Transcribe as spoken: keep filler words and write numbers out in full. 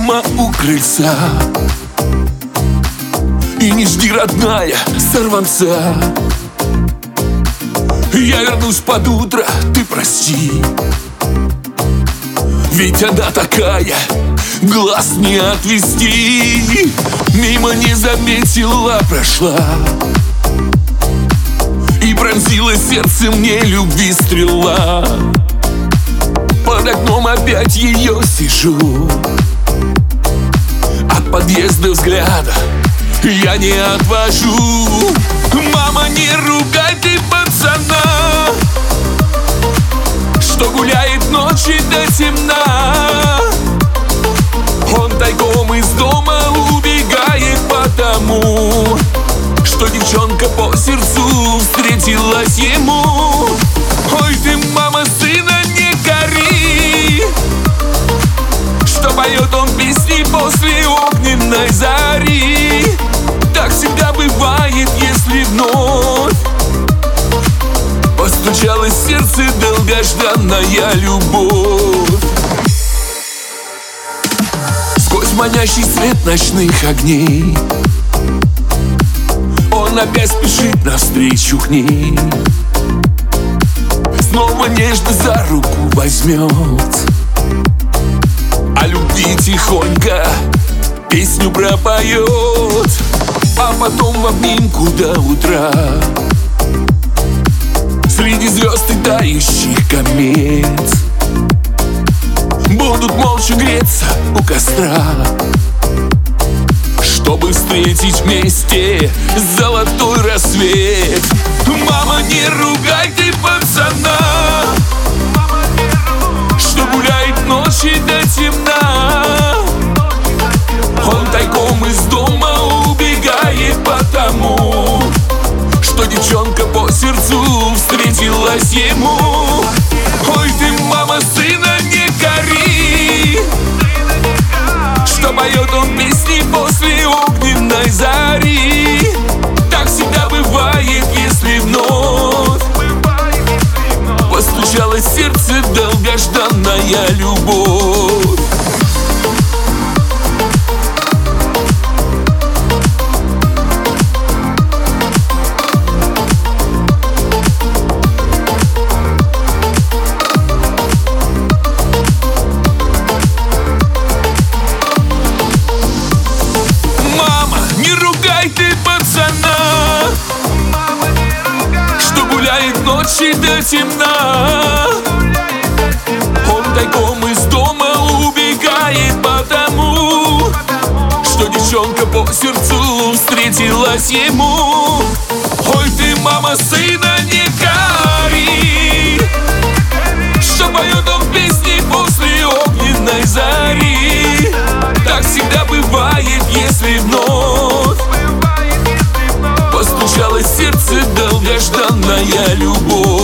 прямо у крыльца. И не жди, родная, сорванца. Я вернусь под утро, ты прости. Ведь она такая, глаз не отвести. Мимо не заметила, прошла и пронзила сердце мне любви стрела. Под окном опять ее сижу, от подъезда взгляда я не отвожу. Мама, не ругай ты пацана, что гуляет ночи до темна. Он тайком из дома убегает потому, что девчонка по сердцу встретилась ему. Ой, ты, мама, сына не кори, что поет он песни после огненной зари. Так всегда бывает, если вновь постучалось в сердце долгожданная любовь. Сквозь манящий свет ночных огней он опять спешит навстречу к ней. Снова нежно за руку возьмет, о любви тихонько песню пропоет. А потом в обнимку до утра, среди звезд и тающих комет, будут молча греться у костра, чтобы встретить вместе золотой рассвет. Мама, не ругай ты пацана, что гуляет ночи до темна. Он тайком из дома убегает потому, что девчонка по сердцу встретилась ему. Ой, ты, мама, сына не кори, что поет он песни после огненной зари. Так всегда бывает, если вновь постучалось в сердце долгожданная любовь. Что гуляет ночи до темна. Он тайком из дома убегает потому, что девчонка по сердцу встретилась ему. Ой, ты, мама, сына не кори, что поет он песни после огненной зари. Так всегда бывает, если вновь постучалось в сердце долгожданная любовь.